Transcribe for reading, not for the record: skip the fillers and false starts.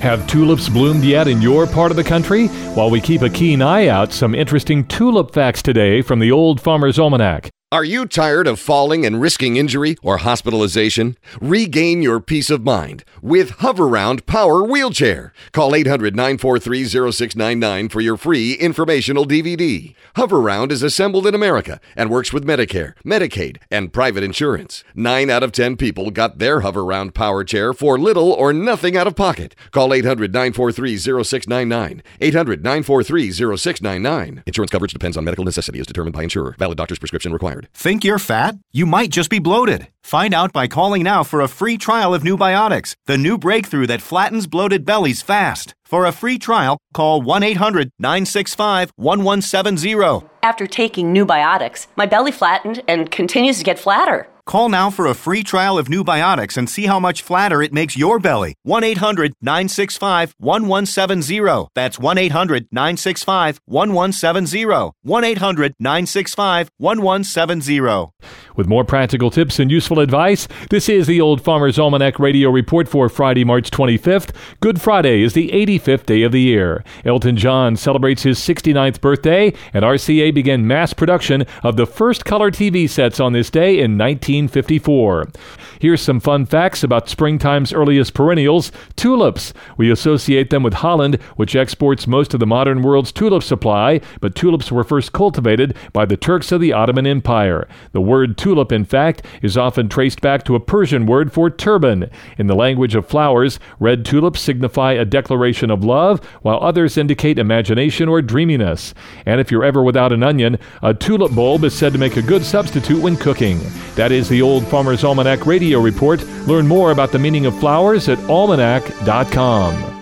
Have tulips bloomed yet in your part of the country? While we keep a keen eye out, some interesting tulip facts today from the Old Farmer's Almanac. Are you tired of falling and risking injury or hospitalization? Regain your peace of mind with Hoveround Power Wheelchair. Call 800-943-0699 for your free informational DVD. Hoveround is assembled in America and works with Medicare, Medicaid, and private insurance. 9 out of 10 people got their Hoveround Power Chair for little or nothing out of pocket. Call 800-943-0699. 800-943-0699. Insurance coverage depends on medical necessity as determined by insurer. Valid doctor's prescription required. Think you're fat? You might just be bloated. Find out by calling now for a free trial of New Biotics, the new breakthrough that flattens bloated bellies fast. For a free trial, call 1-800-965-1170. After taking New Biotics, my belly flattened and continues to get flatter. Call now for a free trial of New Biotics and see how much flatter it makes your belly. 1-800-965-1170. That's 1-800-965-1170. 1-800-965-1170. With more practical tips and useful advice, this is the Old Farmer's Almanac Radio Report for Friday, March 25th. Good Friday is the 85th day of the year. Elton John celebrates his 69th birthday, and RCA began mass production of the first color TV sets on this day in 1954. Here's some fun facts about springtime's earliest perennials, tulips. We associate them with Holland, which exports most of the modern world's tulip supply, but tulips were first cultivated by the Turks of the Ottoman Empire. The word tulip, in fact, is often traced back to a Persian word for turban. In the language of flowers, red tulips signify a declaration of love, while others indicate imagination or dreaminess. And if you're ever without an onion, a tulip bulb is said to make a good substitute when cooking. That is the Old Farmer's Almanac Radio Report. Learn more about the meaning of flowers at almanac.com.